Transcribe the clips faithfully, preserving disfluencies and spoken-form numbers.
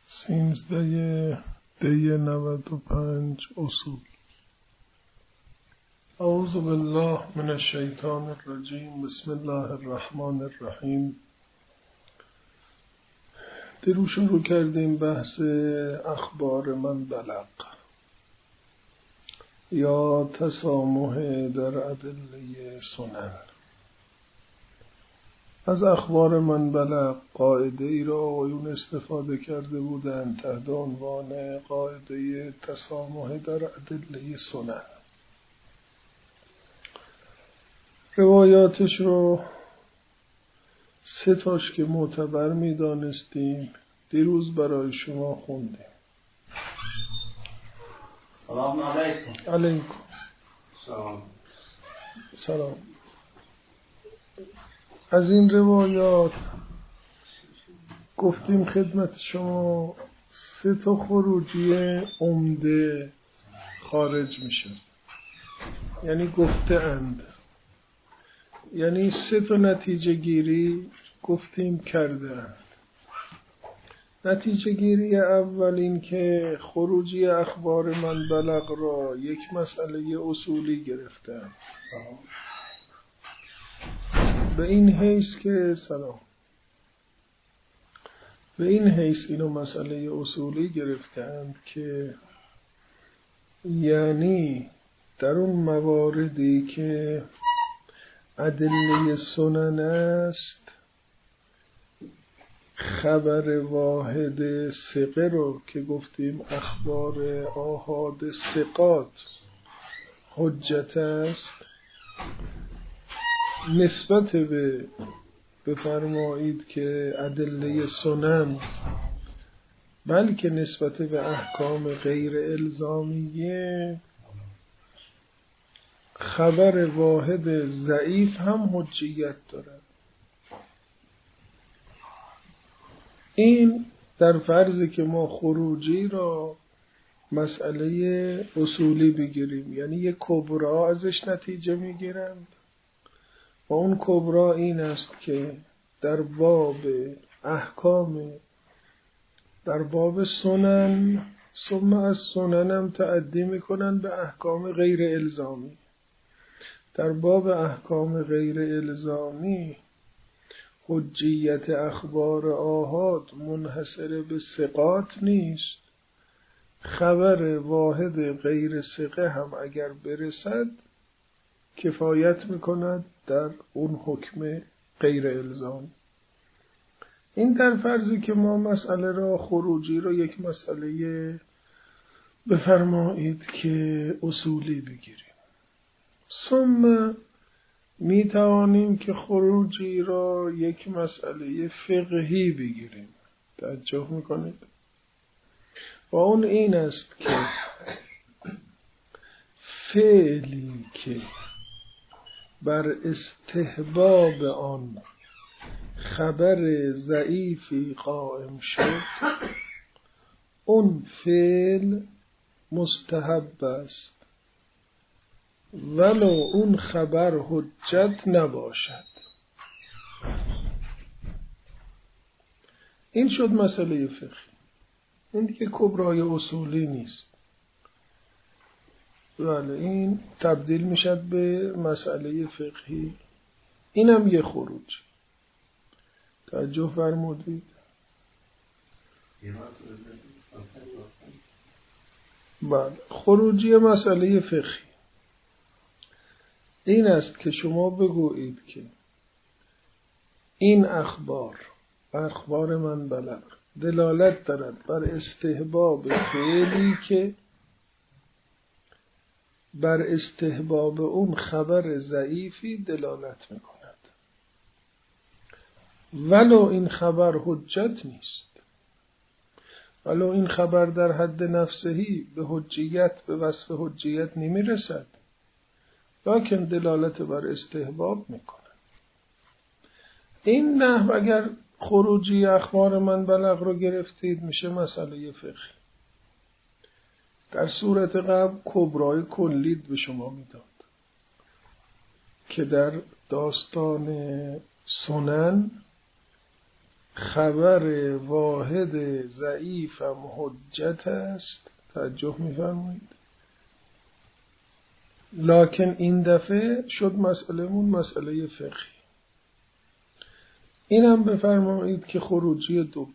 سینزده دی نود و پنج اصول. اعوذ بالله من الشیطان الرجیم. بسم الله الرحمن الرحیم. درو شروع کردیم بحث اخبار من بلغ یا تسامح در ادله سنن. از اخبار من بلغ قاعده ای را آقایون استفاده کرده بودند تحت عنوان قاعده تسامح در ادله سنن. روایاتش رو سه تاش که معتبر می دانستیم دیروز برای شما خوندیم. سلام علیکم. علیکم سلام. سلام. از این روایات گفتیم خدمت شما سه تا خروجی عمده خارج میشه، یعنی گفته اند، یعنی سه تا نتیجه گیری گفتیم کرده اند. نتیجه گیری اول این که خروجی اخبار من بلغ را یک مسئله اصولی گرفتند، به این حیث که سلام به این حیث اینو مسئله اصولی گرفتند که یعنی در اون مواردی که ادله سنن است خبر واحد ثقه رو که گفتیم اخبار آحاد ثقات حجت است، نسبت به بفرمایید که ادله سنن بلکه نسبت به احکام غیر الزامیه خبر واحد ضعیف هم حجیت دارد. این در فرضی که ما خروجی را مسئله اصولی بگیریم، یعنی یک کبرا ازش نتیجه میگیرند و اون کبرا این است که در باب احکام در باب سنن ثم از سننم تعدی میکنن به احکام غیر الزامی. در باب احکام غیر الزامی حجیت اخبار آحاد منحصر به ثقات نیست، خبر واحد غیر ثقه هم اگر برسد کفایت میکند در اون حکم غیر الزامی. این در فرضی که ما مسئله را خروجی را یک مسئله بفرمایید که اصولی بگیریم. ثم می توانیم که خروجی را یک مسئله فقهی بگیریم. توجه میکنید؟ و اون این است که فعلی که بر استحباب آن خبر ضعیفی قائم شد اون فعل مستحب است ولو اون خبر حجت نباشد. این شد مسئله فقهی. این دیگه کبرای اصولی نیست، ولی این تبدیل میشد به مسئله فقهی. اینم یه خروج. توجه فرمودید؟ بله، خروجی مسئله فقهی این است که شما بگویید که این اخبار اخبار من بلغ دلالت دارد بر استحباب فعلی که بر استحباب اون خبر ضعیفی دلالت میکند ولو این خبر حجت نیست، ولو این خبر در حد نفسهی به حجیت به وصف حجیت نمیرسد لکن دلالت بر استحباب میکنه. این نحو اگر خروجی اخبار من بلغ رو گرفتید میشه مسئله فقهی. در صورت قبل کبرای کلید به شما میداد که در داستان سنن خبر واحد ضعیفم حجت است. توجه می‌فرمایید. لکن این دفعه شد مسئلهمون مسئله فقهی. اینم بفرمایید که خروجی دوم.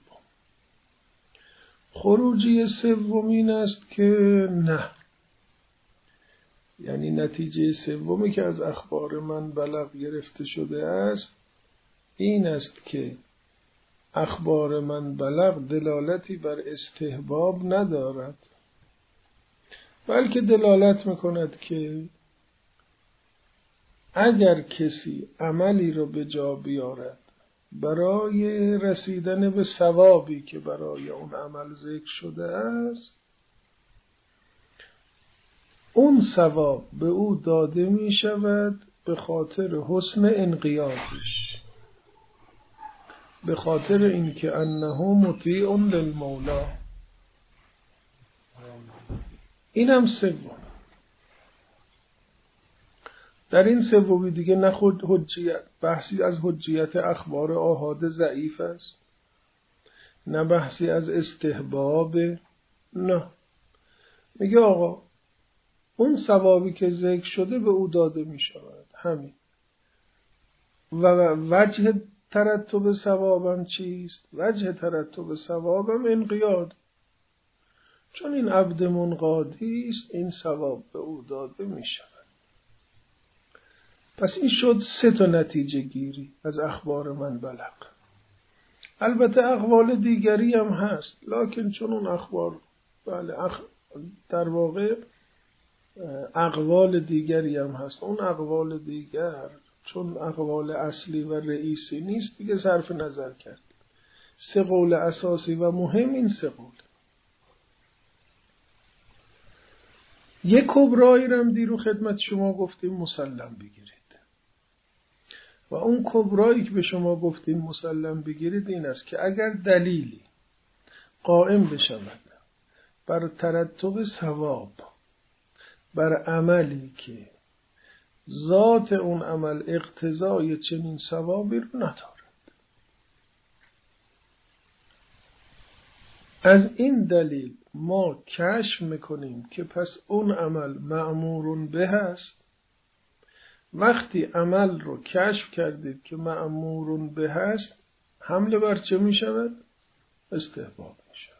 خروجی سوم این است که نه، یعنی نتیجه سومی که از اخبار من بلغ گرفته شده است این است که اخبار من بلغ دلالتی بر استحباب ندارد، بلکه دلالت میکند که اگر کسی عملی رو به جا بیارد برای رسیدن به ثوابی که برای اون عمل ذکر شده است، اون ثواب به او داده می شود به خاطر حسن انقیادش، به خاطر اینکه انه مطیع للمولا. اینم سوم. در این سومی دیگه نه خود حجیت، بحثی از حجیت اخبار آحاد ضعیف است، نه بحثی از استحباب، نه. میگه آقا اون ثوابی که ذکر شده به او داده می شود، همین. و وجه ترتب ثوابم چیست؟ وجه ترتب ثوابم انقیاد، چون این عبد منقادی است این ثواب به او داده می شود. پس این شد سه تا نتیجه گیری از اخبار من بلغ. البته اقوال دیگری هم هست، لکن چون اون اخبار بله اخ... در واقع اقوال دیگری هم هست، اون اقوال دیگر چون اقوال اصلی و رئیسی نیست دیگه صرف نظر کرد. سه قول اساسی و مهم این سه قول. یک کبرایی رو هم دیرو خدمت شما گفتیم مسلم بگیرید، و اون کبرایی که به شما گفتیم مسلم بگیرید این است که اگر دلیلی قائم بشود بر ترتب ثواب بر عملی که ذات اون عمل اقتضای چنین ثوابی رو ندارد، از این دلیل ما کشف میکنیم که پس اون عمل مأمور به است. وقتی عمل رو کشف کردید که مأمور به است، حمله بر چه میشود؟ استحباب میشود.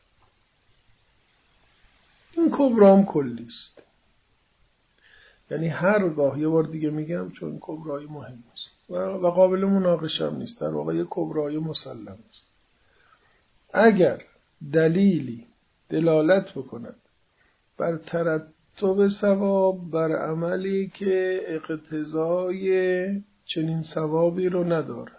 این کبرام کلی است، یعنی هر گاه، یه بار دیگه میگم چون کبرای مهم است و قابل مناقشه هم نیست، در واقع یه کبرای مسلم است. اگر دلیلی دلالت بکند بر ترتب ثواب بر عملی که اقتضای چنین ثوابی رو ندارد،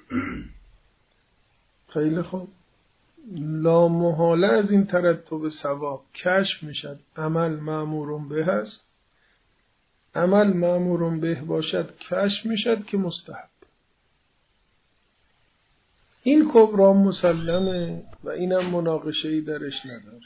خیلی خوب، لا محاله از این ترتب ثواب کشف میشد عمل مأمور به است. عمل مأمور به باشد کشف میشد که مستحب. این کبرا مسلمه و اینم مناقشه‌ای درش نداره.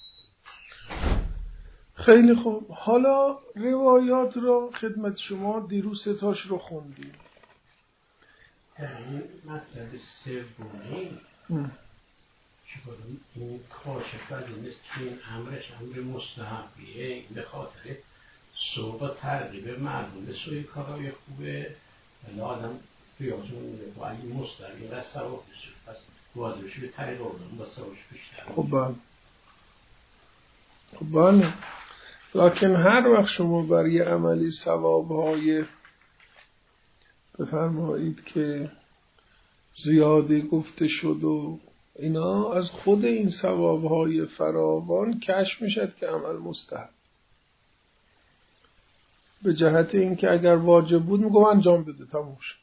خیلی خوب، حالا روایات رو خدمت شما دیروز ستاش رو خوندیم. یعنی مطلب سومی که بودم این کاشف از این است که این امرش امر مستحبیه، به خاطر صحبت ترغیب مردم به سوی کارهای خوبه، ولی آدم ریاضون میده با این مستحبی و ثواب بشه، پس واضحش به طریق اردم با ثوابش بیشتر. خب بله خب بله لکن هر وقت شما برای عملی ثوابهای بفرمایید که زیادی گفته شد و اینا، از خود این ثوابهای فراوان کشف میشد که عمل مستحب، به جهت اینکه اگر واجب بود میگم انجام بده تموم شد.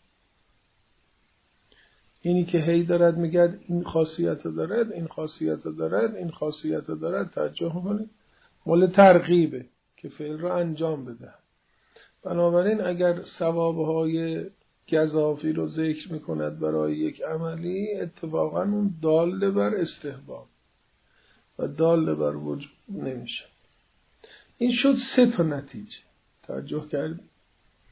اینی که هی دارد میگه این خاصیت دارد این خاصیت دارد این خاصیت دارد، توجه کنید مال ترغیبه که فعل رو انجام بده. بنابراین اگر ثوابهای گزافی رو ذکر میکند برای یک عملی، اتفاقا اون دال بر استحباب و دال بر وجوب نمیشه. این شد سه تا نتیجه، توجه کردید؟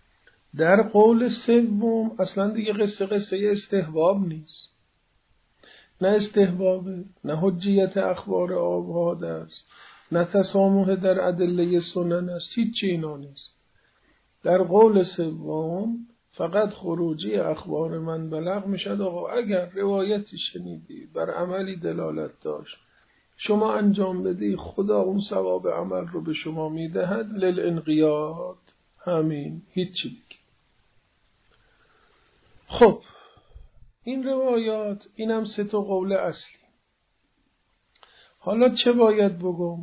در قول سوم اصلا دیگه قصه قصه استحباب نیست. نه استحبابه، نه حجیت اخبار آباد است، نه تسامح در ادله سنن است، هیچ اینا نیست. در قول سوم فقط خروجی اخبار من بلغ میشد. آقا اگر روایتی شنیدی بر عملی دلالت داشت شما انجام بدی، خدا اون ثواب عمل رو به شما میدهد للانقیاد. همین، هیچی دیگه. خب این روایات، اینم سه تا قول اصلی. حالا چه باید بگم؟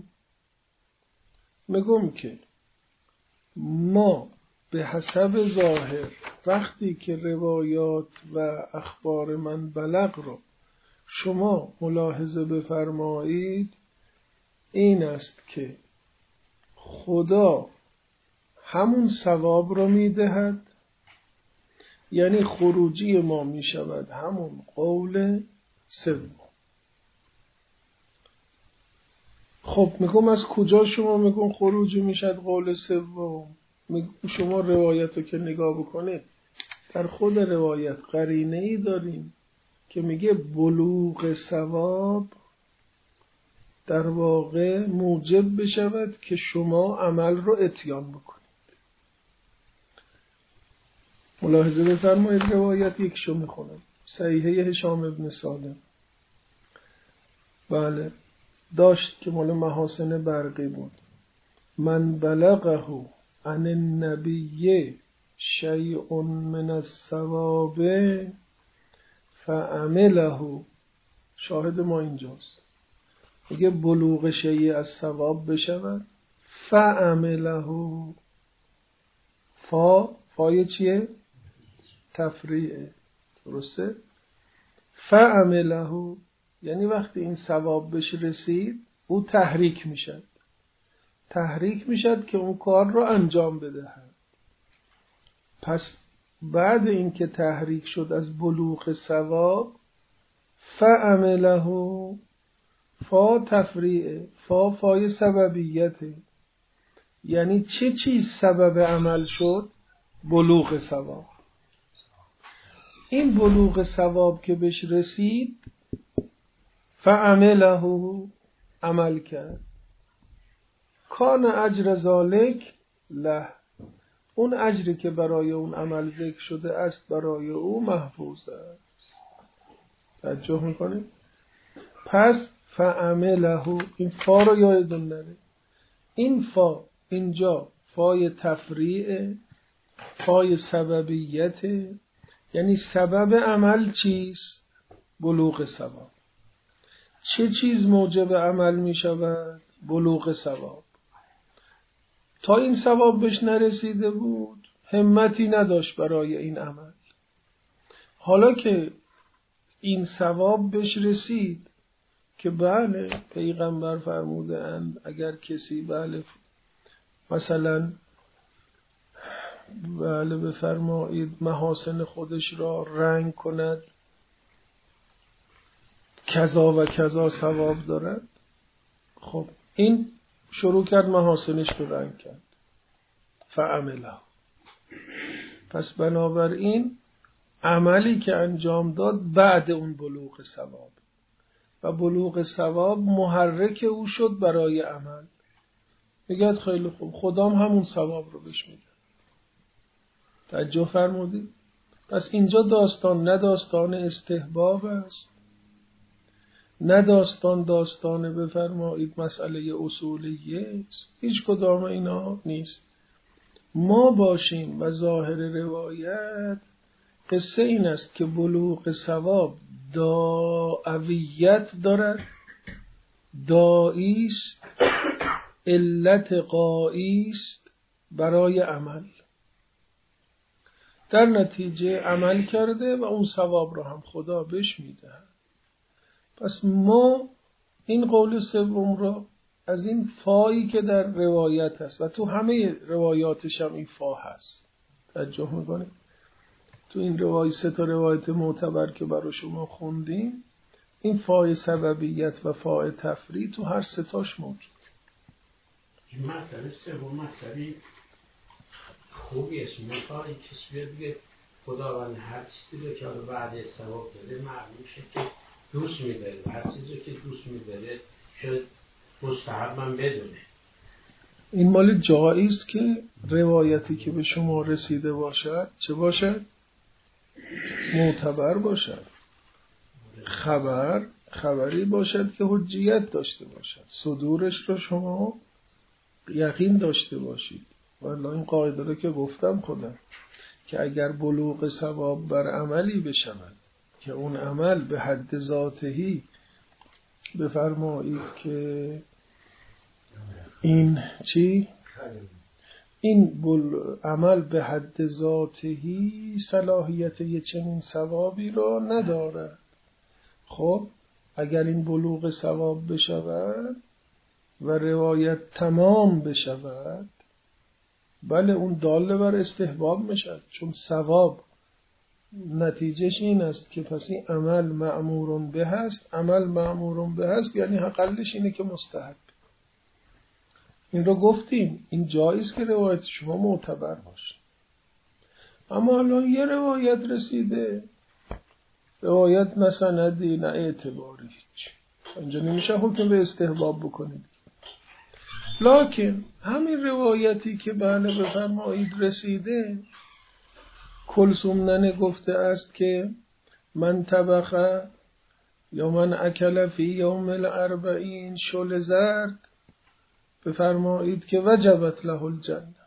میگم که ما به حسب ظاهر وقتی که روایات و اخبار من بلغ رو شما ملاحظه بفرمایید، این است که خدا همون ثواب رو میدهد، یعنی خروجی ما میشود همون قول سوم. خب میگم از کجا شما میگم خروجی میشد قول سوم؟ شما روایت رو که نگاه بکنید، در خود روایت قرینه ای داریم که میگه بلوغ ثواب در واقع موجب بشود که شما عمل رو اتیان بکنید. ملاحظه بفرمایید، روایت یکشو میخونم، صحیحه هشام ابن سالم. بله داشت که مال محاسن برقی بود. من بلغه عن النبی شیء من الثواب فعمله، شاهد ما اینجاست، میگه بلوغ شیء از ثواب بشود، فعمله، فا فای چیه؟ تفریعه، درسته؟ فعمله یعنی وقتی این ثواب بهش رسید او تحریک میشد، تحریک میشد که اون کار رو انجام بدهد. پس بعد اینکه تحریک شد از بلوغ ثواب، فعمله، فا تفریعه، فا فای سببیته، یعنی چه چیز سبب عمل شد؟ بلوغ ثواب. این بلوغ ثواب که بهش رسید، فعمله، عمل کرد، کان اجر ذالک له، اون اجری که برای اون عمل ذکر شده است برای او محفوظ است. توجه میکنید؟ پس فعمله، این فا رو یادتون نره، این فا اینجا فای تفریعه، فای سببیت، یعنی سبب عمل چیست؟ بلوغ ثواب. چه چیز موجب عمل می شود؟ بلوغ ثواب. تا این ثواب بهش نرسیده بود همتی نداشت برای این عمل. حالا که این ثواب بهش رسید که بله پیغمبر فرموده اند اگر کسی بله مثلا بله بفرمایید محاسن خودش را رنگ کند کذا و کذا ثواب دارد، خب این شروع کرد محاسنش رو رنگ کرد، فعمله. پس بنابراین عملی که انجام داد بعد اون بلوغ ثواب و بلوغ ثواب محرک او شد برای عمل. میگه خیلی خوب خدام همون ثواب رو بهش میده. توجه فرمودید؟ پس اینجا داستان نه داستان استحباب است، نه داستان داستان بفرمایید مسئله اصولیه است، هیچ کدام اینا نیست. ما باشیم و ظاهر روایت قصه این است که بلوغ ثواب داعویت دارد، داعی است، علت قایی است برای عمل، در نتیجه عمل کرده و اون ثواب رو هم خدا بهش میده. پس ما این قول سوم رو از این فایی که در روایت هست و تو همه روایاتش هم این فا هست، توجه میکنید؟ تو این روایت سه تا روایت معتبر که برای شما خوندیم این فای سببیت و فای تفرید تو هر سه تاش موجود. این مطلب سوم مطلبی خوبی است. مثلا کسی بیاد بگه خداوند هر چیزی رو که بعد ثواب داده معلوم میشه که دوست می‌داره هر چیزی که دوست می‌داره شاید مستحب من بدونه. این مال جایی است که روایتی که به شما رسیده باشد چه باشد؟ معتبر باشد. خبر خبری باشد که حجیت داشته باشد، صدورش رو شما یقین داشته باشید. والله این قاعده رو که گفتم خودم که اگر بلوغ ثواب بر عملی بشود که اون عمل به حد ذاتهی، بفرمایید که این چی؟ این بل... عمل به حد ذاتهی صلاحیت یه چنین ثوابی رو ندارد. خب اگر این بلوغ ثواب بشود و روایت تمام بشود، بله اون داله بر استحباب میشد، چون ثواب نتیجهش این است که پس این عمل مأمورون به هست. عمل مأمورون به هست یعنی حقلش اینه که مستحب. این رو گفتیم، این جایز که روایت شما معتبر باشه. اما الان یه روایت رسیده، روایت نه سندی نه اعتباری، هیچ اینجا نمیشه حکم به استحباب بکنید. لکن همین روایتی که بله بفرمایید رسیده، کلثوم ننه گفته است که من طبخه یا من اکل فی یوم الاربعین شل زرد، بفرمایید که وجبت له الجنه.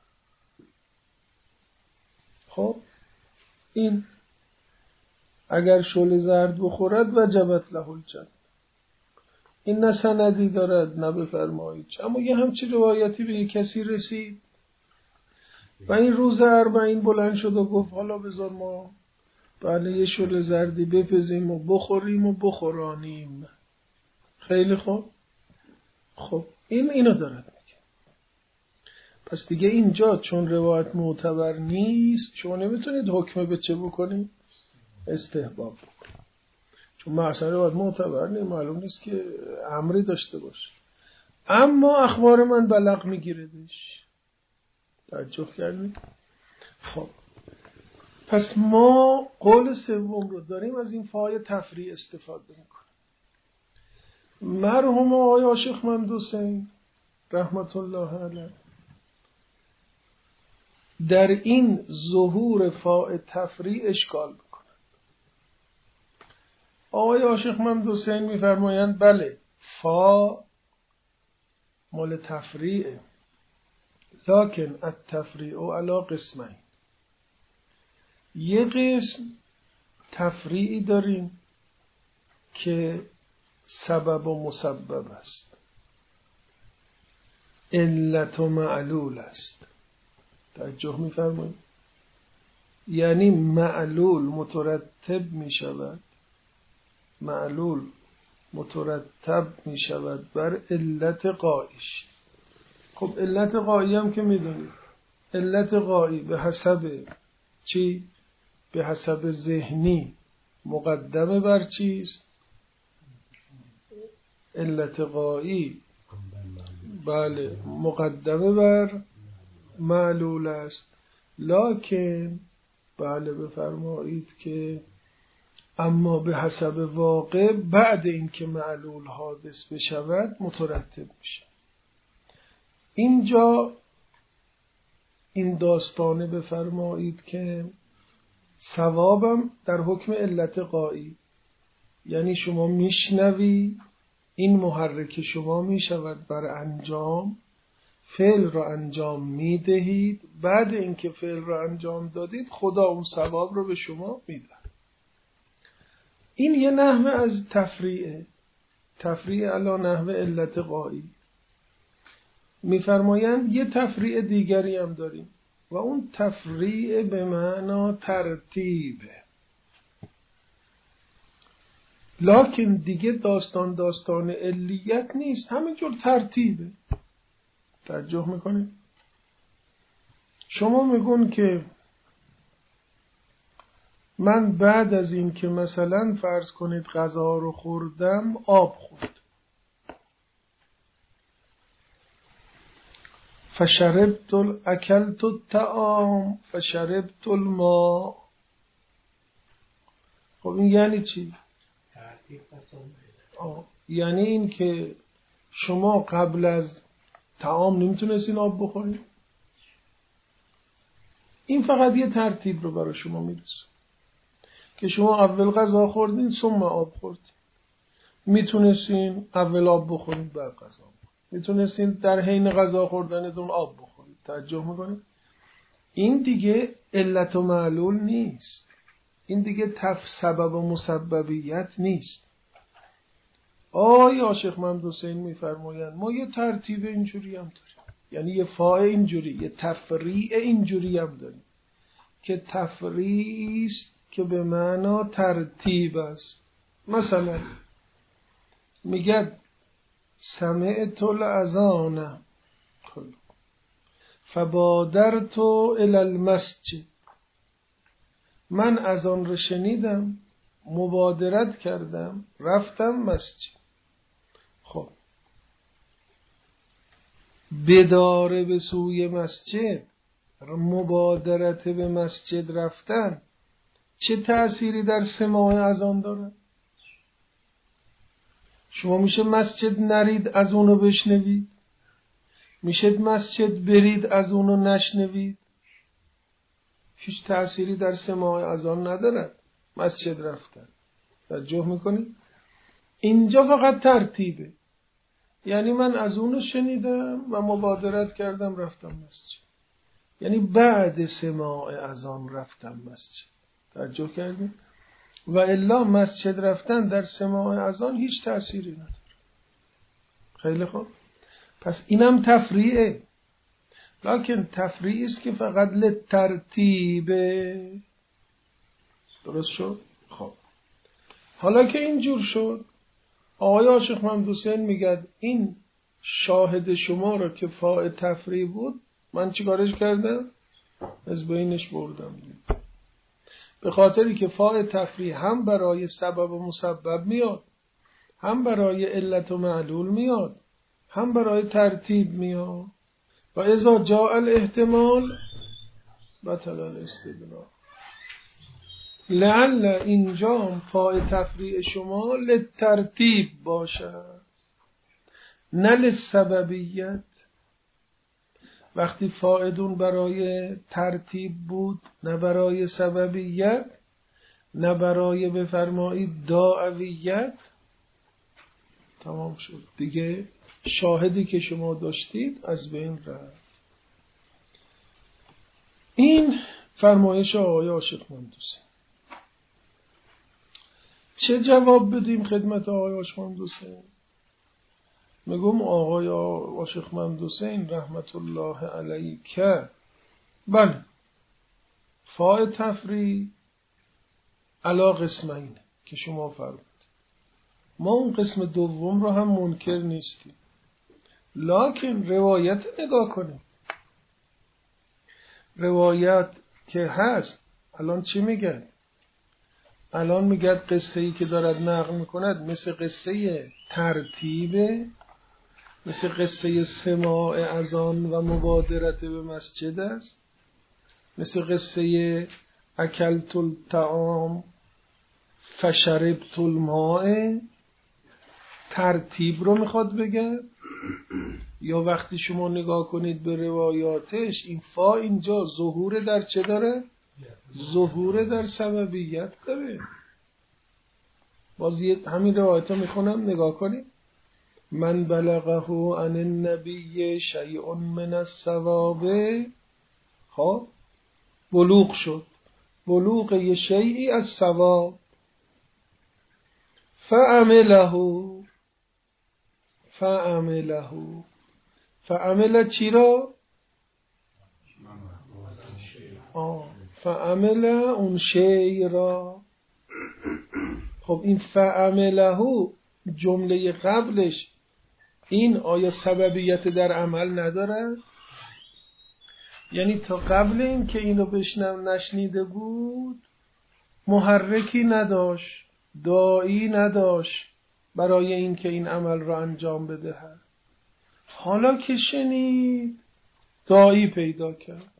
خب این اگر شل زرد بخورد وجبت له الجنه، این نه سندی دارد نه بفرمایید. اما یه همچی روایتی به یک کسی رسید و این روز اربعین بلند شد و گفت حالا بذار ما بله یه شل زردی بپزیم و بخوریم و بخورانیم. خیلی خوب. خب این اینو دارد میگه. پس دیگه اینجا چون روایت معتبر نیست شما نمیتونید حکم به چه بکنید؟ استحباب بکنید. چون مثلا روایت معتبر نیست، معلوم نیست که امری داشته باشه. اما اخبار من بلغ میگیردش. توجه کردید؟ خب پس ما قول سوم رو داریم از این فای تفریع استفاده میکنیم. مرحوم آقای عاشق محمد حسین رحمت الله علیه در این ظهور فای تفریع اشکال میکنند. آقای عاشق محمد حسین میفرمایند بله فا مال تفریعه، لکن التفریع علی قسمین. یه قسم تفریعی داریم که سبب و مسبب است، علت و معلول است. توجه می‌فرمایید؟ یعنی معلول مترتب می شود، معلول مترتب می شود بر علت قایش. خب علت قایی هم که میدونید، علت قایی به حسب چی؟ به حسب ذهنی مقدمه بر چیست؟ علت قایی بله مقدمه بر معلول است. لکن بله بفرمایید که اما به حسب واقع بعد اینکه معلول حادث بشود مترتب میشه. اینجا این داستانه بفرمایید که ثوابم در حکم علت قایی، یعنی شما میشنوی این محرک شما میشود بر انجام، فعل را انجام میدهید، بعد اینکه فعل را انجام دادید خدا اون ثواب رو به شما میده. این یه نحوه از تفریعه، تفریع علی نحوه علت قایی. میفرمایند یه تفریع دیگری هم داریم و اون تفریع به معنا ترتیبه، لکن دیگه داستان داستان علیت نیست، همینجور ترتیبه. توجه میکنید؟ شما میگون که من بعد از این که مثلا فرض کنید غذا رو خوردم آب خوردم، فشربت اکلت الطعام فشربت الماء. خب این یعنی چی؟ ترتیب قسم بده. آه. یعنی این که شما قبل از طعام نمیتونستین آب بخورید، این فقط یه ترتیب رو برای شما میرسه که شما اول غذا خوردین ثم آب خوردین. میتونستین اول آب بخورید بعد غذا، میتونستین در حین غذا خوردنتون آب بخورید. توجه میکنید؟ این دیگه علت و معلول نیست، این دیگه تف سبب و مسببیت نیست. آقای عاشق محمد حسین میفرمایند ما یه ترتیب اینجوری هم داریم، یعنی یه فاعل اینجوری، یه تفریع اینجوری هم داریم که تفریع است که به معنا ترتیب است. مثلا میگه سمعت الاذان فبادرت الی المسجد، من اذان رو شنیدم مبادرت کردم رفتم مسجد. خب بداره به سوی مسجد، مبادرت به مسجد رفتن چه تأثیری در سماع اذان داره؟ شما میشه مسجد نرید از اونو بشنوید، میشه مسجد برید از اونو نشنوید، هیچ تأثیری در سماع اذان نداره مسجد رفتن. توجه میکنید؟ اینجا فقط ترتیبه، یعنی من از اونو شنیدم و مبادرت کردم رفتم مسجد، یعنی بعد سماع اذان رفتم مسجد. توجه کردید؟ و الا مسجد رفتن در سماع اذان هیچ تأثیری نداره. خیلی خوب، پس اینم تفریعه، لکن تفریعی است که فقط لترتیبه. درست شد؟ خب حالا که اینجور شد، آقای عاشق محمد حسین میگه این شاهد شما رو که فاعل تفریع بود من چیکارش کردم؟ از بینش بردم دید. به خاطری که فاعل تفریع هم برای سبب و مسبب میاد، هم برای علت و معلول میاد، هم برای ترتیب میاد. و اذا جاء الاحتمال بطل الاستدلال. لعل اینجا فاعل تفریع شما لترتیب باشد نه لسببیت. وقتی فاعلون برای ترتیب بود نه برای سببیت نه برای بفرمایید داعویت، تمام شد دیگه. شاهدی که شما داشتید از بین رفت. این فرمایش آقای عاشق محمد حسین. چه جواب بدیم خدمت آقای عاشق محمد حسین؟ میگم آقای عاشق محمد حسین رحمت الله علیه که بله فاعل تفریع علا قسمین که شما فرمودید، ما اون قسم دوم رو هم منکر نیستیم، لکن روایت نگاه کنید. روایت که هست الان چی میگه؟ الان میگه قصه ای که دارد نقل میکند مثل قصه ترتیبه، مثل قصه سماع اذان و مبادرت به مسجد است، مثل قصه اکلت الطعام فشربت الماء. ترتیب رو میخواد بگه. یا وقتی شما نگاه کنید به روایاتش این فا اینجا ظهور در چه داره؟ ظهور در سببیت داره. باز همین روایت ها میخونم نگاه کنید. من بلغه عن النبی شیء من الثواب، خب بلوغ شد، بلوغ یه شیئی از ثواب، فعمله فعمله فعمله چی را؟ آه فعمله اون شیء را. خب این فعمله جمله قبلش این آیا سببیت در عمل نداره؟ یعنی تا قبل این که اینو بشنم نشنیده بود محرکی نداشت، داعی نداشت برای این که این عمل را انجام بده. حالا که شنید داعی پیدا کرد.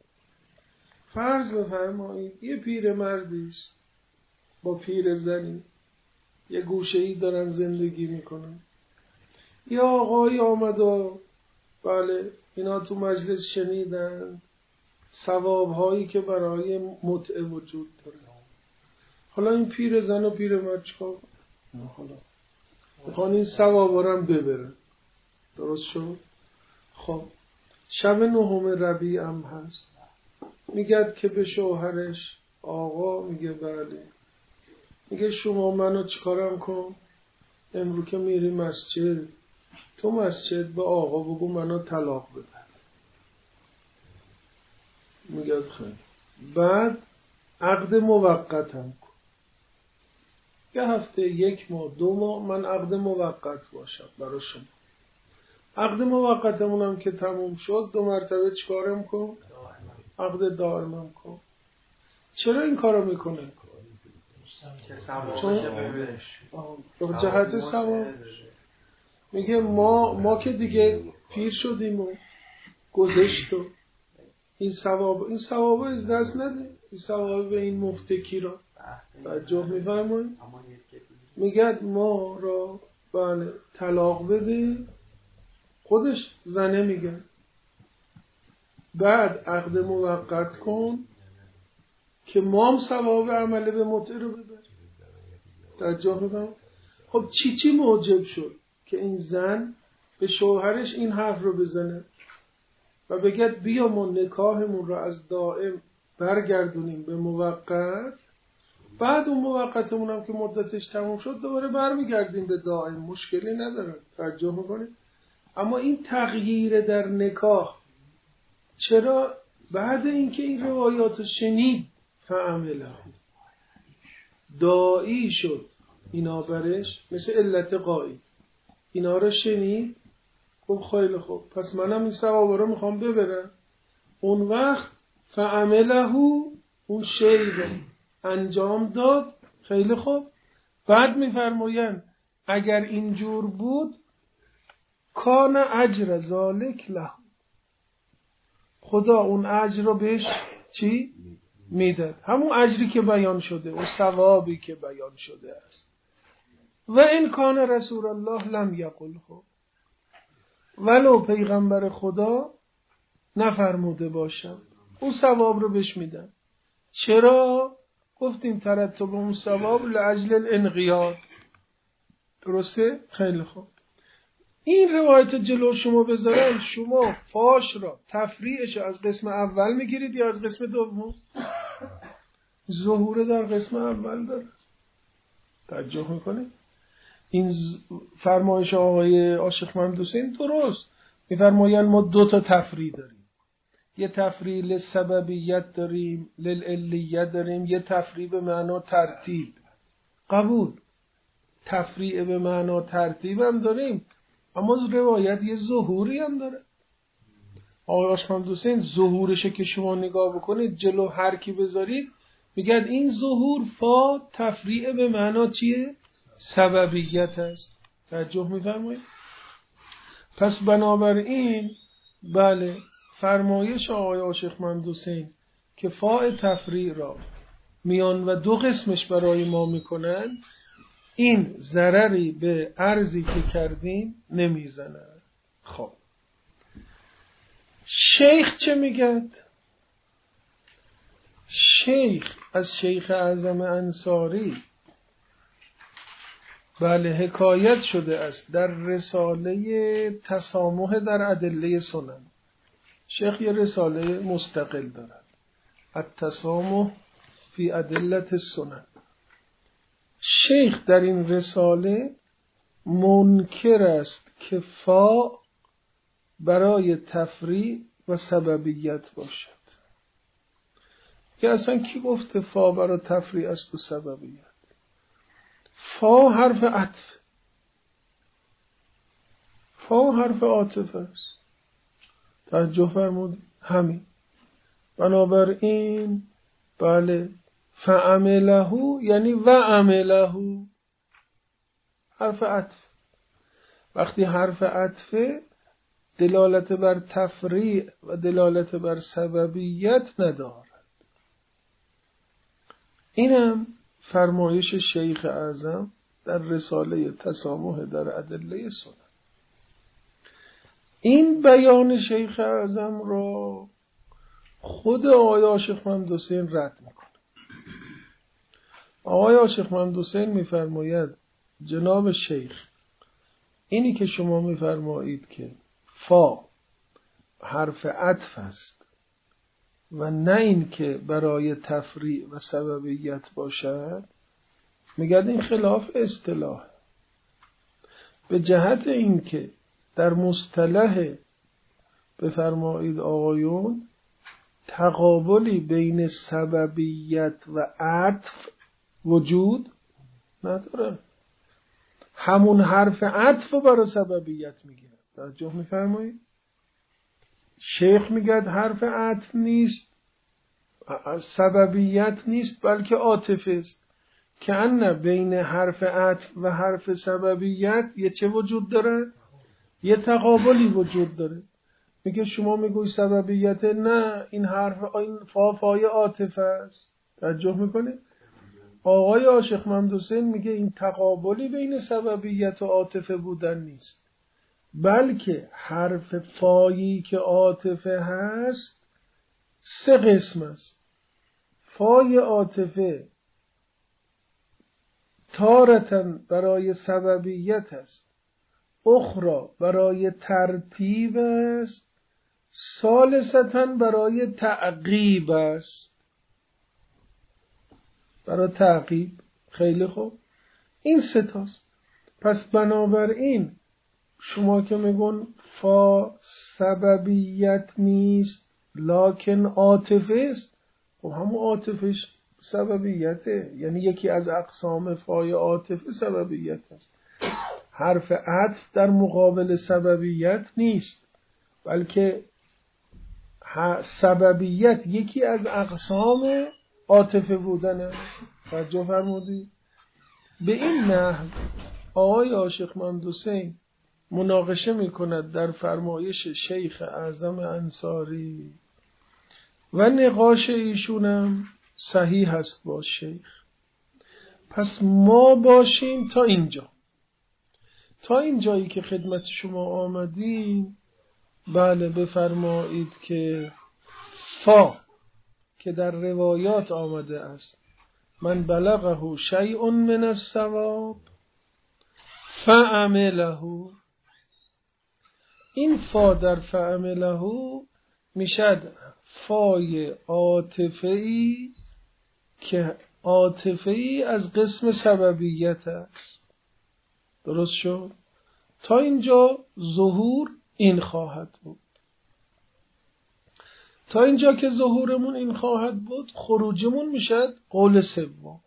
فرض بفرمایید یه پیر مردی است با پیر زنی، یه گوشه‌ای دارن زندگی میکنن. یه آقایی آمد و بله اینا تو مجلس شنیدن ثواب‌هایی که برای متعه وجود داره. حالا این پیر زن و پیر مرد چیکار کنن؟ حالا میخوان این ثوابا رو هم ببرن. درست شد؟ خب شب نهم ربیع هم هست. میگه که به شوهرش آقا، میگه بله. میگه شما منو چیکارم کن؟ امروز که میری مسجد، تو مسجد به آقا بگو منو طلاق بده. میگه خیلی. بعد عقد موقتم کن. یه هفته، یک ماه، دو ماه من عقد موقت باشم برای شما. عقد موقتمونم که تموم شد دو مرتبه چیکارم کن؟ عقد دائمم کن. چرا این کارو میکنه؟ چون به جهت ثواب. میگه ما ما که دیگه پیر شدیم و گذشت و این ثواب این ثواب از دست نده. این ثواب به این مفتکی را توجه میفرمایید. میگه ما را بله طلاق بده. خودش زنه میگه بعد عقد موقت کن که ما هم ثواب عمل به متعه رو ببریم. توجه میکنم. خب چی چی موجب شد که این زن به شوهرش این حرف رو بزنه و بگه بیا ما نکاحمون رو از دائم برگردونیم به موقت، بعد اون موقتمون هم که مدتش تموم شد دوباره برمیگردیم به دائم، مشکلی نداره. توجه میکنید. اما این تغییر در نکاح چرا بعد اینکه این روایات شنید فعمله داعی شد اینا برش مثل علت قایی اینا رو شنید. خب خیلی خوب پس منم این ثواب رو میخوام ببرم. اون وقت فعمله اون شی رو انجام داد. خیلی خوب. بعد میفرمایند اگر اینجور بود کان اجر ذالک له، خدا اون اجر رو بهش چی؟ میداد. همون اجری که بیان شده، اون ثوابی که بیان شده است. و این کان رسول الله لم یقل، خب ولو پیغمبر خدا نفرموده باشم اون ثواب رو بهش میدن. چرا؟ گفتیم ترتب اون ثواب لاجل الانقیاد. درسته؟ خیلی خوب. این روایت جلو شما بذارن، شما فاش را تفریعش از قسم اول میگیرید یا از قسم دوم؟ ظهور در قسم اول داره. توجه میکنید؟ این فرمایش آقای عاشق محمد حسین درست میفرمایند ما دو تا تفریع داریم. یه تفریع لسببیت داریم، للعلیت داریم، یه تفریع به معنا ترتیب. قبول. تفریع به معنا ترتیب هم داریم، اما روایت یه ظهوری هم داره. آقای عاشق محمد حسین ظهورشه که شما نگاه بکنید جلو هر کی بذارید میگن این ظهور فا تفریع به معنا چیه؟ سببیت است. توجه میفرمایید؟ پس بنابراین بله فرمایش آقای عاشق محمد حسین که فاء تفریع را میان و دو قسمش برای ما میکنن این ضرری به عرضی که کردیم نمیزنه. خب شیخ چه میگد؟ شیخ از شیخ اعظم انصاری بله حکایت شده است در رساله تسامح در ادله سنن. شیخ یه رساله مستقل دارد، التسامح فی ادله السنن. شیخ در این رساله منکر است که فا برای تفریع و سببیت باشد. که اصلا کی گفته فا برای تفریع است و سببیت؟ فا حرف عطف، فا حرف عاطف است. توجه فرمود همین. بنابراین بله فعمله یعنی و عمله حرف عطف. وقتی حرف عطفه دلالت بر تفریع و دلالت بر سببیت ندارد. اینم فرمایش شیخ اعظم در رساله تسامح در ادله سنن. این بیان شیخ اعظم را خود آقای عاشق محمد حسین رد میکنه. آقای عاشق محمد حسین میفرماید جناب شیخ، اینی که شما میفرمایید که فا حرف عطف است و نه این که برای تفریع و سببیت باشد، میگه این خلاف اصطلاح. به جهت این که در مصطلح بفرمایید آقایون تقابلی بین سببیت و عطف وجود نداره. همون حرف عطف رو برای سببیت میگیره. توجه میفرمایید؟ شیخ میگه حرف عطف نیست، سببیت نیست، بلکه عاطفه است. که ان بین حرف عطف و حرف سببیت یه چه وجود داره؟ یه تقابلی وجود داره. میگه شما میگوی سببیت، نه این حرف این فا فای عاطفه است. توجه میکنید؟ آقای عاشق محمد حسین میگه این تقابلی بین سببیت و عاطفه بودن نیست، بلکه حرف فایی که عاطفه هست سه قسم است. فای عاطفه تارتن برای سببیت است، اخرى برای ترتیب است، ثالثتن برای تعقیب است. برای تعقیب. خیلی خوب، این سه تاست. پس بنابراین شما که میگون فا سببیت نیست لکن عاطفه است، خب همون عاطفش سببیته، یعنی یکی از اقسام فای عاطفه سببیت است. حرف عطف در مقابل سببیت نیست، بلکه سببیت یکی از اقسام عاطفه بودن است. توجه فرمودید؟ به این نحو آقای عاشق محمد حسین مناقشه میکند در فرمایش شیخ اعظم انصاری و نقاش ایشونم صحیح هست با شیخ. پس ما باشیم تا اینجا، تا این جایی که خدمت شما آمدیم. بله بفرمایید که فا که در روایات آمده است من بلغه شیء من الثواب فعمله، این فا در فعمله میشد فای عاطفه‌ای که عاطفه‌ای از قسم سببیت است. درست شد؟ تا اینجا ظهور این خواهد بود. تا اینجا که ظهورمون این خواهد بود، خروجمون میشد قول سوم.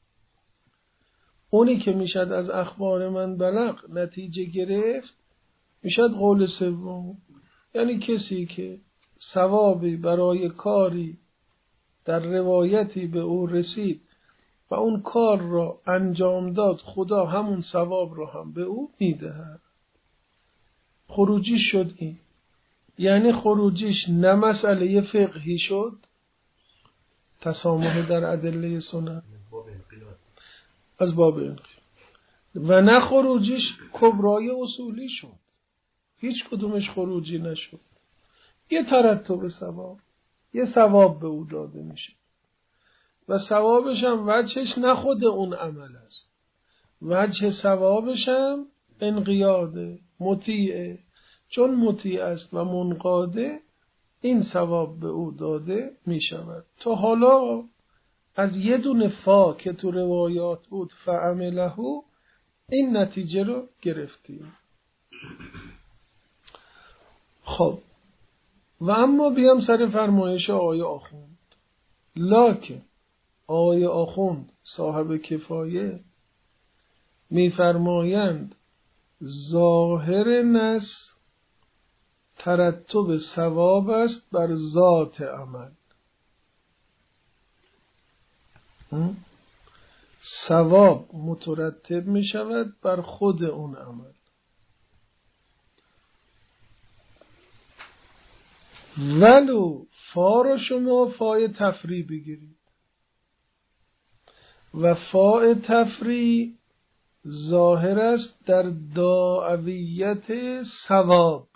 اونی که میشد از اخبار من بلغ نتیجه گرفت میشد قول سوم. یعنی کسی که ثوابی برای کاری در روایتی به او رسید و اون کار را انجام داد، خدا همون ثواب را هم به او میدهد. خروجی شد این. یعنی خروجیش نه مسئله فقهی شد، تسامح در ادله سنت از باب انقیاد، و نه خروجیش کبرای اصولی شد. هیچ کدومش خروجی نشد. یه ترتب ثواب، یه ثواب به او داده میشه و ثوابش هم وجهش نه خود اون عمل است، وجه ثوابش هم انقیاده، مطیعه. چون مطیع است و منقاده، این ثواب به او داده می شود. تا حالا از یه دونه فا که تو روایات بود فعمله، این نتیجه رو گرفتیم. خب و اما بیام سر فرمایش آقای آخوند. لکن آقای آخوند صاحب کفایه می فرمایند ظاهر نص ترتب ثواب است بر ذات عمل. ثواب مترتب می شود بر خود اون عمل. ولو فا رو شما فای تفریع بگیرید و فای تفریع ظاهر است در داعیت ثواب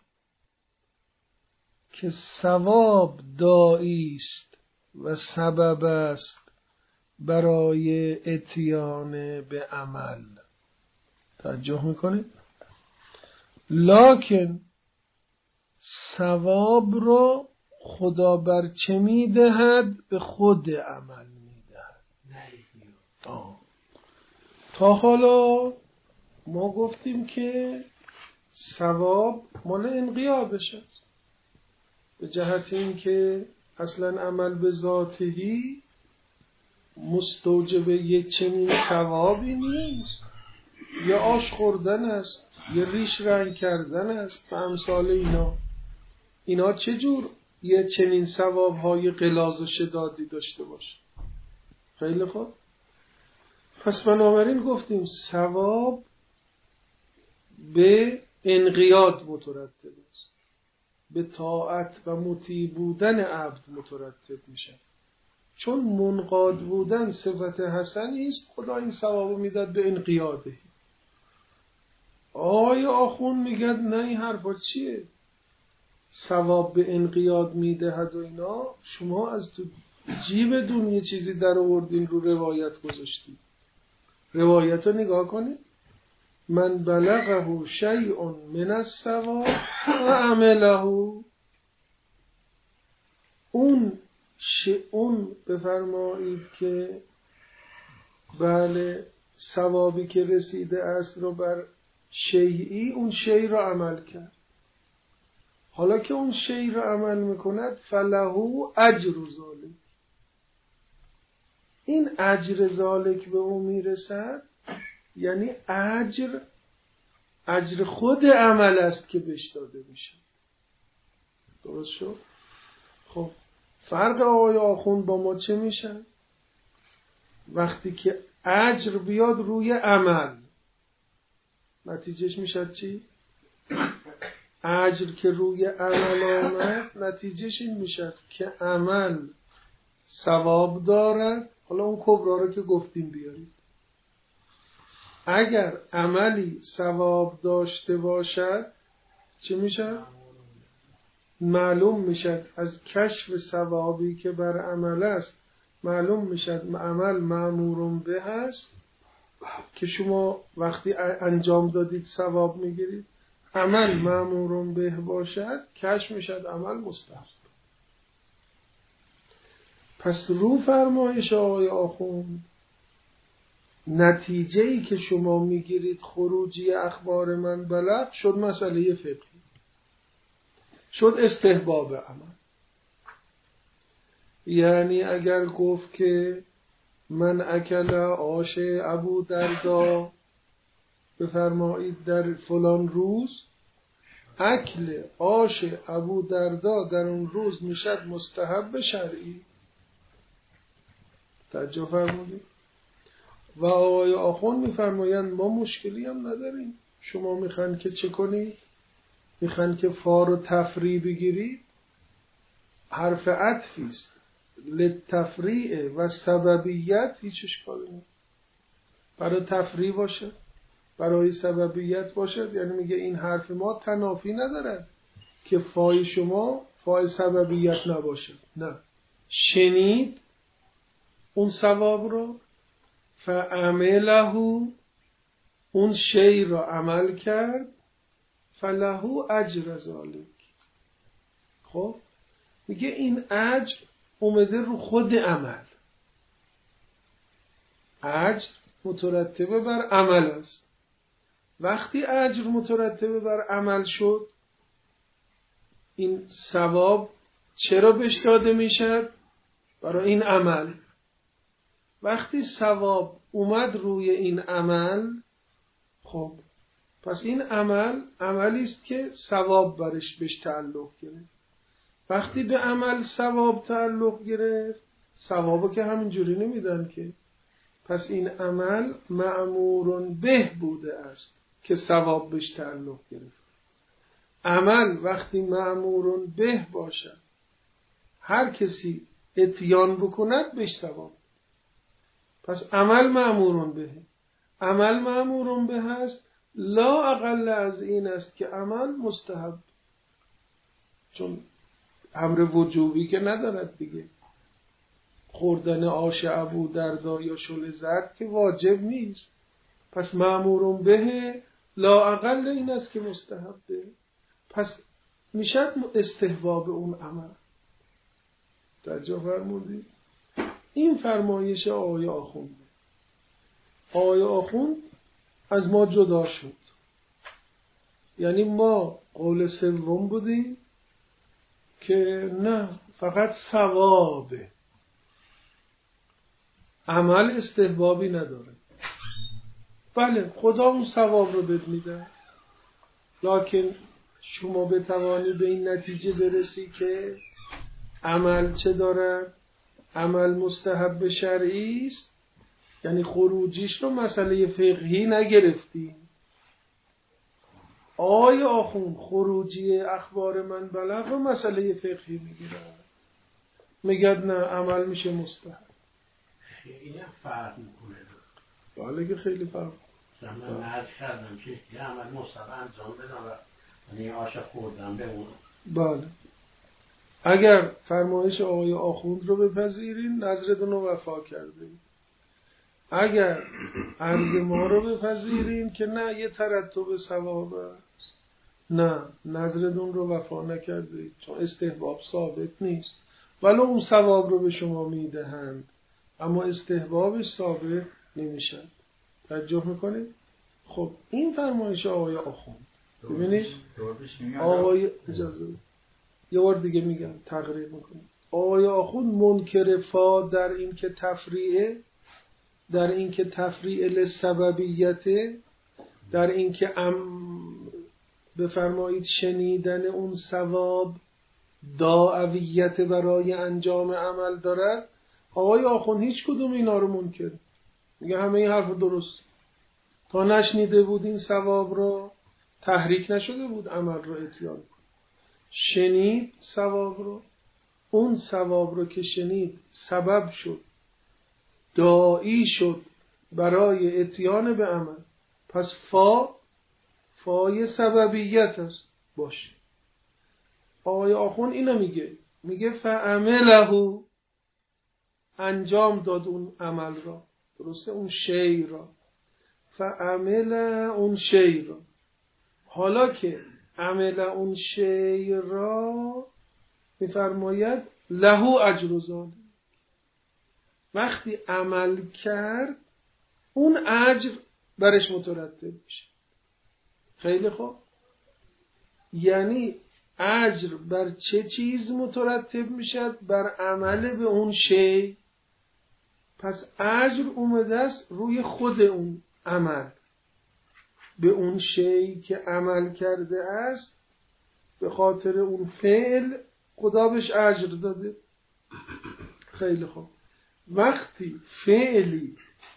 که ثواب داعی است و سبب است برای اتیان به عمل. توجه میکنید؟ لکن ثواب را خدا بر چه میدهد؟ به خود عمل میدهد. تا حالا ما گفتیم که ثواب مال انقیادش است، به جهت این که اصلا عمل به ذاتهی مستوجب یک چنین ثوابی نیست. یا آش خوردن است، یا ریش رنگ کردن است و امثال اینا. اینا چجور یه چنین ثوابهای غلاظ و شدادی داشته باشه؟ خیلی خوب. پس بنابراین گفتیم ثواب به انقیاد مترتب است، به طاعت و مطیع بودن عبد مترتب میشه. چون منقاد بودن صفت حسنی است، خدا این ثوابو میداد به انقیاده. آیا آخون میگد نه این حرفا چیه؟ ثواب به انقیاد میدهد و اینا، شما از تو جیبتون یه چیزی در آوردین رو روایت گذاشتید. روایت رو نگاه کنید. من بلغه شیء من الثواب و عمله. اون اون بفرمایید که بله ثوابی که رسیده است رو بر شیئی، اون شیء رو عمل کرد. حالا که اون شیء رو عمل میکند فله اجر ذالک، این اجر ذالک به اون میرسد، یعنی اجر اجر خود عمل است که بهش داده میشه. درست شد؟ خب فرق آقای آخوند با ما چه میشه؟ وقتی که اجر بیاد روی عمل، نتیجهش میشه چی؟ اجر که روی عمل آمد، نتیجهش این میشه که عمل ثواب دارد. حالا اون کبرا رو که گفتیم بیارید. اگر عملی ثواب داشته باشد چی میشه؟ معلوم میشه از کشف ثوابی که بر عمل است، معلوم میشه عمل مأمور به هست که شما وقتی انجام دادید ثواب میگیرید. عمل مأمور به باشد، کشف میشه عمل مستحب. پس رو فرمایش آقای آخوند، نتیجه‌ای که شما میگیرید خروجی اخبار من بلغ شد مسئله فقهی، شد استحباب عمل. یعنی اگر گفت که من اکل آش ابو دردا بفرمایید در فلان روز، اکل آش ابو دردا در اون روز میشد مستحب شرعی. توجه فرمودید؟ و آقای آخوند میفرمایند ما مشکلی هم نداریم. شما میخواین که چه کنید؟ میخواین که فا رو تفریع بگیرید؟ حرف عطفی است، للتفریع و سببیت هیچ اشکالی نیست. برای تفریع باشه، برای سببیت باشد، یعنی میگه این حرف ما تنافی ندارد که فای شما فای سببیت نباشد. نه، شنید اون ثواب رو، فعمله اون شی را عمل کرد، فله اجر ذالک. خب میگه این اجر اومده رو خود عمل. اجر مترتبه بر عمل است. وقتی اجر مترتبه بر عمل شد، این ثواب چرا بهش داده میشد؟ برای این عمل. وقتی ثواب اومد روی این عمل، خب پس این عمل عملی است که ثواب برش بهش تعلق گرفت. وقتی به عمل ثواب تعلق گرفت، ثوابو که همینجوری نمیدن که، پس این عمل مأمور به بوده است که ثواب بهش تعلق گرفت. عمل وقتی مأمور به باشد، هر کسی اتیان بکند بهش ثواب. پس عمل مأمور به. عمل مأمور به هست، لا اقل از این است که عمل مستحب، چون امر وجوبی که ندارد دیگه. خوردن آش ابو دردا یا شل زرد که واجب نیست، پس مأمور به لا اقل این است که مستحبه، پس میشد استحباب اون عمل. توجه فرمودید؟ این فرمایش آقای آخونده. آقای آخوند از ما جدا شد، یعنی ما قول سوم بودیم که نه، فقط ثوابه، عمل استحبابی نداره. بله خدا اون ثواب رو بد میده، لکن شما بتوانی به این نتیجه برسی که عمل چه دارد؟ عمل مستحب شرعی است، یعنی خروجیش رو مسئله فقهی نگرفتی. آقای آخوند خروجی اخبار من بلغ رو مسئله فقهی میگیرن، میگد نه عمل میشه مستحب. خیلی فرق میکنه. بله که خیلی فرق. من عرض کردم که یه عمل مستحب انجام بدم و یعنی آش خوردم بمونم. بله اگر فرمایش آقای آخوند رو بپذیرین نظرتون رو وفا کردین، اگر عرض ما رو بپذیرین که نه یه ترتب ثواب است، نه نظرتون رو وفا نکردید، چون استحباب ثابت نیست، ولی اون ثواب رو به شما میدهند اما استحبابش ثابت نمیشن. توجه میکنید؟ خب این فرمایش آقای آخوند. ببینید آقای اجازه یه بار دیگه میگم تقریر میکنم. آقای آخوند منکر فا در این که تفریعه، در این که تفریع لسببیته، در این که ام بفرمایید شنیدن اون ثواب داعویت برای انجام عمل دارد. آقای آخوند هیچ کدوم اینا رو منکر، میگه همه این حرف درست، تا نشنیده بود این ثواب رو تحریک نشده بود عمل رو اتیان کن. شنید ثواب رو، اون ثواب رو که شنید سبب شد، داعی شد برای اتیان به عمل، پس فا فای سببیت است باشه. آقای آخوند اینو میگه، میگه فعمله، انجام داد اون عمل را، درسته، اون شی را، فعمل اون شی را. حالا که عمل اون شی را میفرماید له اجر ذلک، وقتی عمل کرد اون اجر برش مترتب میشه. خیلی خوب، یعنی اجر بر چه چیز مترتب میشد؟ بر عمل به اون شی. پس اجر اومده است روی خود اون عمل، به اون شی که عمل کرده است، به خاطر اون فعل خدا بهش اجر داده. خیلی خوب، وقتی فعلی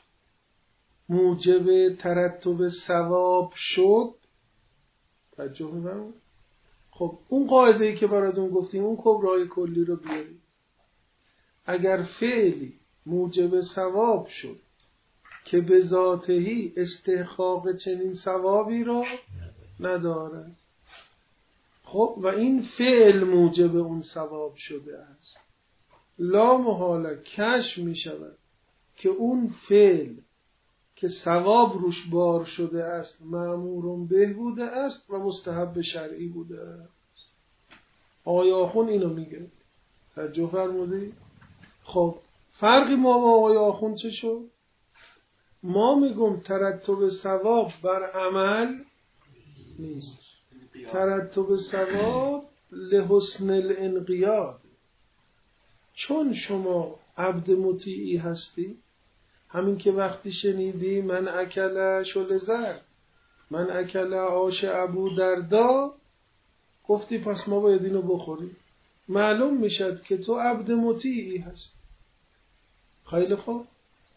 موجب ترتب ثواب شد، توجه می‌فرمایید؟ خب اون قاعده‌ای که براتون گفتیم، اون کبرای کلی رو بیارید. اگر فعلی موجب ثواب شد که به ذاتهی استحقاق چنین ثوابی را نداره، خب و این فعل موجب اون ثواب شده است، لا محاله کشف می شود که اون فعل که ثواب روش بار شده است مأمور به بوده است و مستحب شرعی بوده است. آقای آخوند اینو میگه. توجه فرمودید؟ خب فرقی ما با آقای آخوند چه شد؟ ما میگم ترتب ثواب بر عمل نیست، ترتب ثواب لحسن الانقیاد. چون شما عبد مطیعی هستی، همین که وقتی شنیدی من اکل شل زرد، من اکل آش ابو دردا، گفتی پس ما باید اینو بخوریم، معلوم میشد که تو عبد مطیعی هست. خیلی خوب،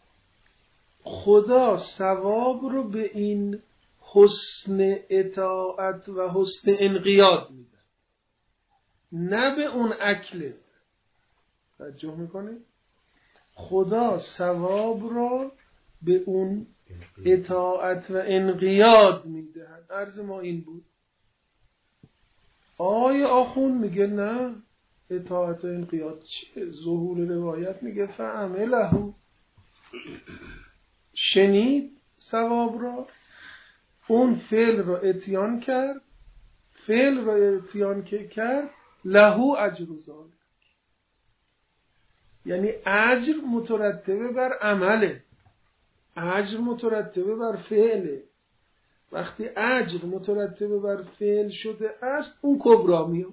خدا ثواب رو به این حسن اطاعت و حسن انقیاد میده، نه به اون اکل. توجه میکنه؟ خدا ثواب رو به اون اطاعت و انقیاد میدهد. عرض ما این بود. آقای آخوند میگه نه، اطاعت و انقیاد چیه؟ ظهور روایت میگه فعمله، شنید ثواب را، اون فعل را اتیان کرد، فعل را اتیان که کرد، لهو اجر ذالک، یعنی اجر مترتبه بر عمله، اجر مترتبه بر فعله. وقتی اجر مترتبه بر فعل شده است اون کبرا میاد.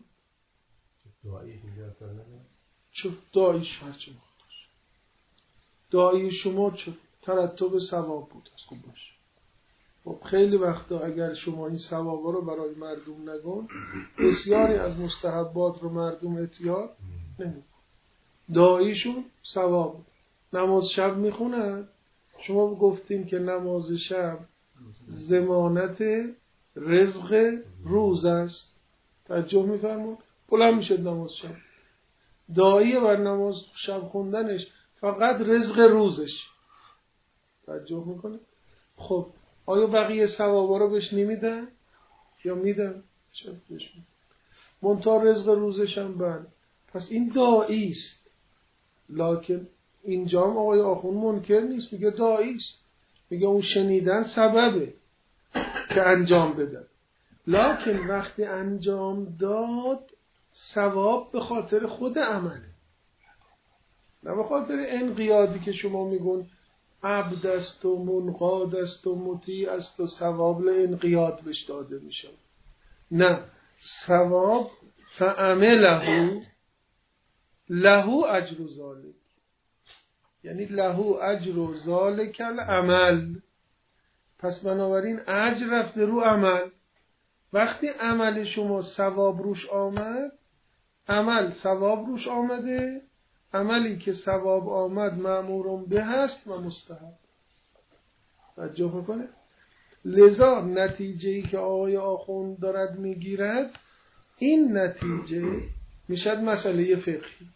چه دعایش هرچه مختار دعای شما چه ترتب ثواب بود از خوب باشه. خب خیلی وقتا اگر شما این ثوابا رو برای مردم نگون، بسیاری از مستحبات رو مردم اتیان نمی‌کنن. دعایشون ثواب. نماز شب میخونن، شما گفتیم که نماز شب ضمانت رزق روز است. توجه می‌فرمایید؟ بلند میشه نماز شب، داعیه بر نماز شب خوندنش فقط رزق روزش. توجه میکنه؟ خب آیا بقیه ثوابا رو بهش نمیدن یا میدن؟ چه بهش میدن؟ منتها رزق روزش هم بند. پس این داعی است. لکن اینجا هم آقای آخوند منکر نیست، میگه داعی است، میگه اون شنیدن سببه که انجام بدن. لکن وقتی انجام داد ثواب به خاطر خود عمله، نه به خاطر انقیادی که شما میگون عبد است و منقاد است و مطیع است و ثواب انقیاد بهش داده میشه. نه، ثواب فعمله لهو اجر ذالک، یعنی لهو اجر ذالک العمل. پس بنابراین اجر رفته رو عمل. وقتی عمل شما ثواب روش آمد، عمل ثواب روش آمده، عملی که ثواب آمد مأمور به هست و مستحب. توجه میکنه؟ لذا نتیجه‌ای که آقای آخوند دارد میگیرد، این نتیجه میشد مسئله فقهی،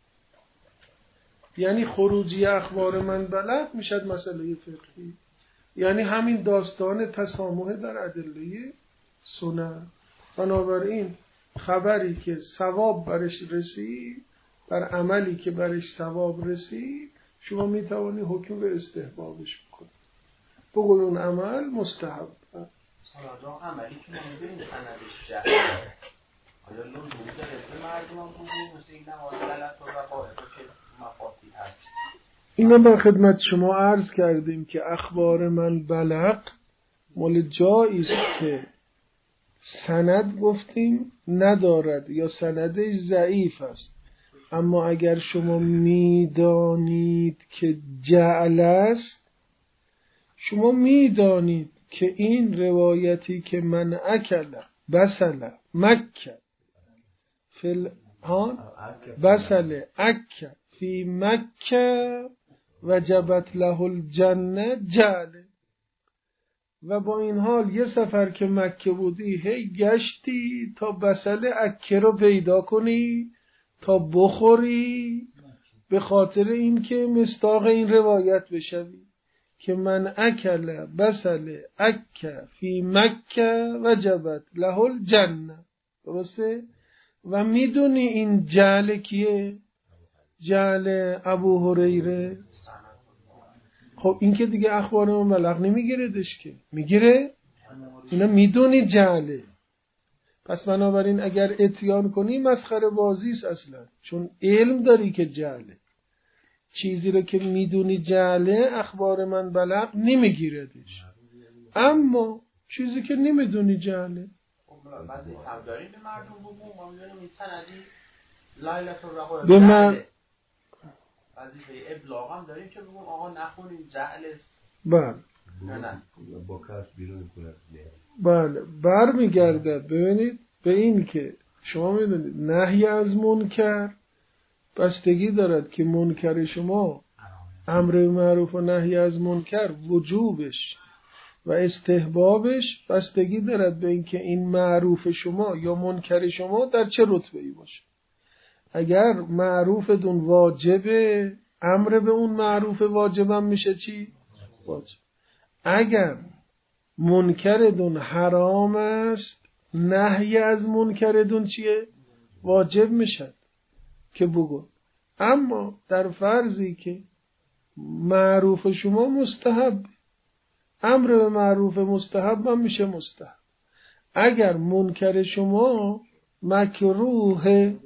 یعنی خروجی اخبار من بلغ میشد مسئله فقهی، یعنی همین داستان تسامح در ادله سنن. بنابراین خبری که ثواب برش رسید، بر عملی که برش ثواب رسید، شما میتوانی حکم به استحبابش بکنید، بگوی اون عمل مستحب. حالا عملی که ما می‌بینیم سندش جهل، آیا لزومی داره به مردم هم بگوییم مثل این نماز غلط و رفاعت که مفاتی هست؟ اینو با خدمت شما عرض کردیم که اخبار من بلغ مال جایی است که سند گفتیم ندارد یا سندش ضعیف است، اما اگر شما میدانید که جعل است، شما میدانید که این روایتی که من اکل بسل مکه فی الان بسل اکل فی مکه وجبت له الجنه جعله، و با این حال یه سفر که مکه بودی هی گشتی تا بسل اکه رو پیدا کنی تا بخوری، به خاطر این که مصداق این روایت بشوی که من اکل بسل اکه فی مکه وجبت له الجنه. درسته؟ و میدونی این جعل کیه؟ جعل ابو هریره. خب این که دیگه اخبار ما ملغ نمیگیردش که میگیره، اینا میدونی جعله. پس بنابراین اگر اتیان کنی مسخره بازی است اصلا، چون علم داری که جعله. چیزی رو که میدونی جعله اخبار من بلغ نمیگیردش، اما چیزی که نمیدونی جعله بعضی هم داریم به مردم بگو ما میدونیم این سندی لایلت الرقایب به من بعضی به ابلاغ هم داریم که بگم آقا نخونیم جعل است. بله نه نه با کاش بیرون کنه. بله بر میگردد. ببینید به این که شما میدونید نهی از منکر بستگی دارد که منکر شما امر معروف و نهی از منکر وجوبش و استحبابش بستگی دارد به این که این معروف شما یا منکر شما در چه رتبه‌ای باشه. اگر معروف دون واجبه، امر به اون معروف واجبم میشه چی؟ واجب. اگر منکردون حرام است، نهی از منکردون چیه؟ واجب میشد که بگو. اما در فرضی که معروف شما مستحب، امر به معروف مستحب هم میشه مستحب. اگر منکر شما مکروه،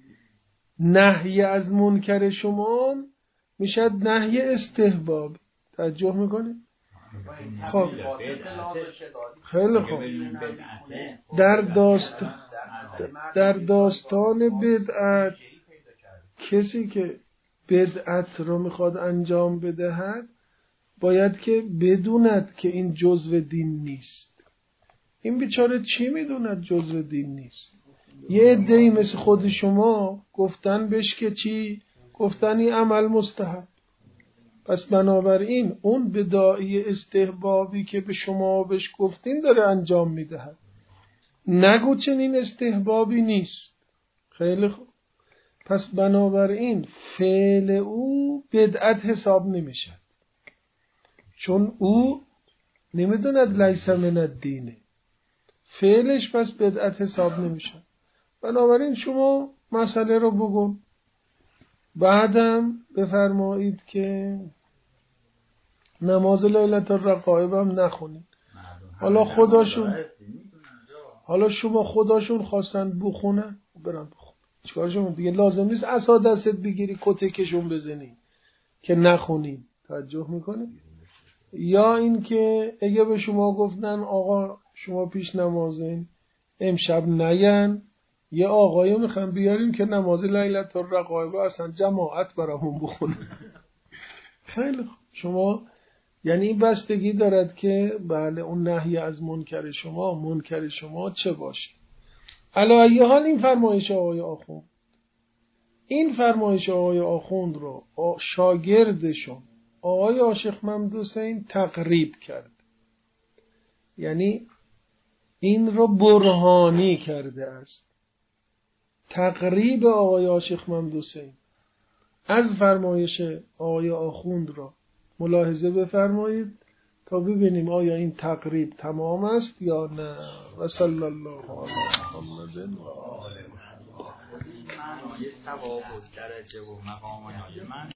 نهی از منکر شما میشد نهی استحباب. توجه میکنه؟ خب خیلی خوب. در داستان در داستان بدعت، کسی که بدعت رو میخواد انجام بدهد باید که بدوند که این جزو دین نیست. این بیچاره چی میدوند جزو دین نیست؟ یه عده‌ای مثل خود شما گفتن بهش که چی؟ گفتن این عمل مستحب. پس بنابراین اون بداعی استحبابی که به شما بهش گفتین داره انجام میدهد. نگو چنین استحبابی نیست. خیلی خوب. پس بنابراین فعل او بدعت حساب نمیشه، چون او نمیدوند لیس من الدینه، فعلش پس بدعت حساب نمیشه. بنابراین شما مسئله رو بگون، بعدم بفرمایید که نماز لیلة الرقائب هم نخونید. حالا خداشون حالا شما خداشون خواستن بخونن برن بخون، چیکارشون دیگه لازم نیست عصا دستت بگیری کتکشون بزنی که نخونین. توجه میکنی؟ یا این که اگه به شما گفتن آقا شما پیش نمازین امشب نین، یه آقایی میخوام بیاریم که نماز لیلة الرقائب اصلا جماعت برامون بخونه. خیلی خوب. شما یعنی این بستگی دارد که بله اون نهی از منکر شما منکر شما چه باشه. علی ای حال این فرمایش آقای آخوند این فرمایش آقای آخوند رو شاگردشون آقای عاشق محمد حسین تقریب کرد، یعنی این رو برهانی کرده است. تقریب آقای عاشق محمد حسین از فرمایش آقای آخوند را ملاحظه بفرمایید تا ببینیم آیا این تقریب تمام است یا نه. و صلی الله علی محمد و آله محمد. معنای ثواب و درجه و مقام من